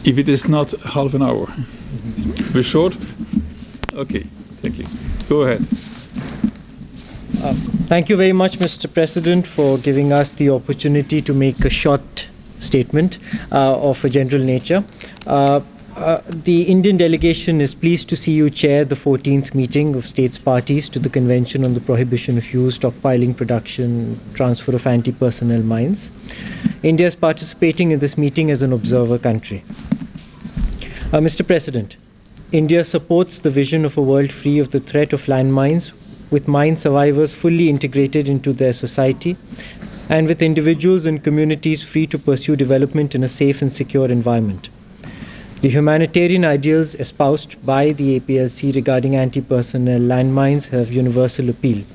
If it is not half an hour. We're short? Okay, thank you. Go ahead. Thank you very much, Mr. President, for giving us the opportunity to make a short statement of a general nature. The Indian delegation is pleased to see you chair the 14th meeting of states parties to the Convention on the Prohibition of Use, Stockpiling, Production, Transfer of Anti-Personnel Mines. India is participating in this meeting as an observer country. Mr. President, India supports the vision of a world free of the threat of landmines, with mine survivors fully integrated into their society, and with individuals and communities free to pursue development in a safe and secure environment. The humanitarian ideals espoused by the APLC regarding anti-personnel landmines have universal appeal.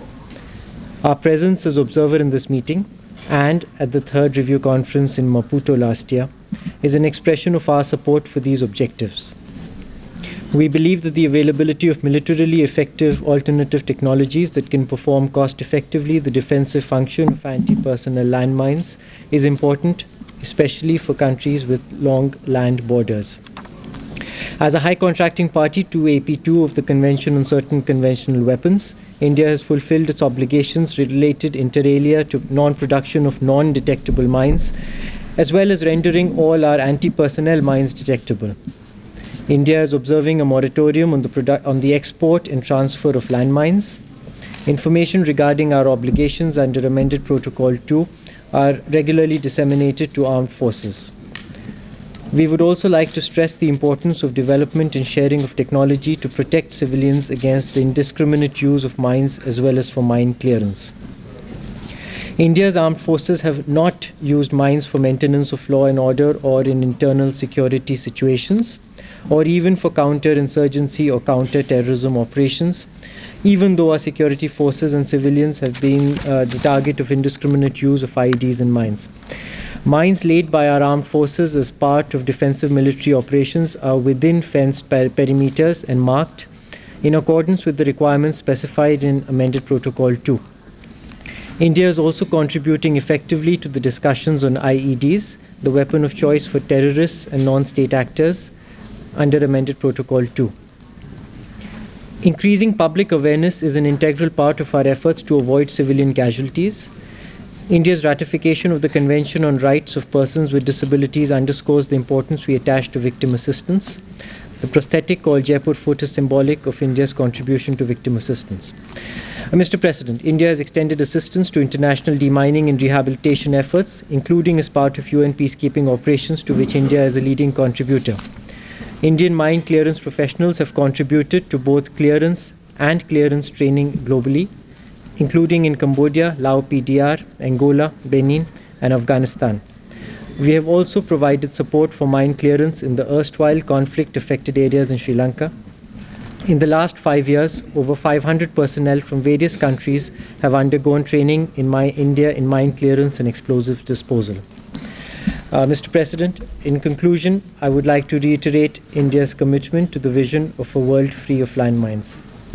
Our presence as observer in this meeting and at the third review conference in Maputo last year is an expression of our support for these objectives. We believe that the availability of militarily effective alternative technologies that can perform cost-effectively the defensive function of anti-personnel landmines is important, especially for countries with long land borders. As a high contracting party to AP2 of the Convention on Certain Conventional Weapons, India has fulfilled its obligations related inter alia to non-production of non-detectable mines, as well as rendering all our anti-personnel mines detectable. India is observing a moratorium on the export and transfer of landmines. Information regarding our obligations under Amended Protocol 2 are regularly disseminated to armed forces. We would also like to stress the importance of development and sharing of technology to protect civilians against the indiscriminate use of mines as well as for mine clearance. India's armed forces have not used mines for maintenance of law and order or in internal security situations, or even for counter-insurgency or counter-terrorism operations, even though our security forces and civilians have been the target of indiscriminate use of IEDs and mines. Mines laid by our armed forces as part of defensive military operations are within fenced perimeters and marked in accordance with the requirements specified in Amended Protocol 2. India is also contributing effectively to the discussions on IEDs, the weapon of choice for terrorists and non-state actors, under Amended Protocol 2. Increasing public awareness is an integral part of our efforts to avoid civilian casualties. India's ratification of the Convention on Rights of Persons with Disabilities underscores the importance we attach to victim assistance. The prosthetic called Jaipur foot is symbolic of India's contribution to victim assistance. Mr. President, India has extended assistance to international demining and rehabilitation efforts, including as part of UN peacekeeping operations to which India is a leading contributor. Indian mine clearance professionals have contributed to both clearance and clearance training globally, including in Cambodia, Laos PDR, Angola, Benin, and Afghanistan. We have also provided support for mine clearance in the erstwhile conflict-affected areas in Sri Lanka. In the last 5 years, over 500 personnel from various countries have undergone training in India in mine clearance and explosive disposal. Mr. President, in conclusion, I would like to reiterate India's commitment to the vision of a world free of landmines.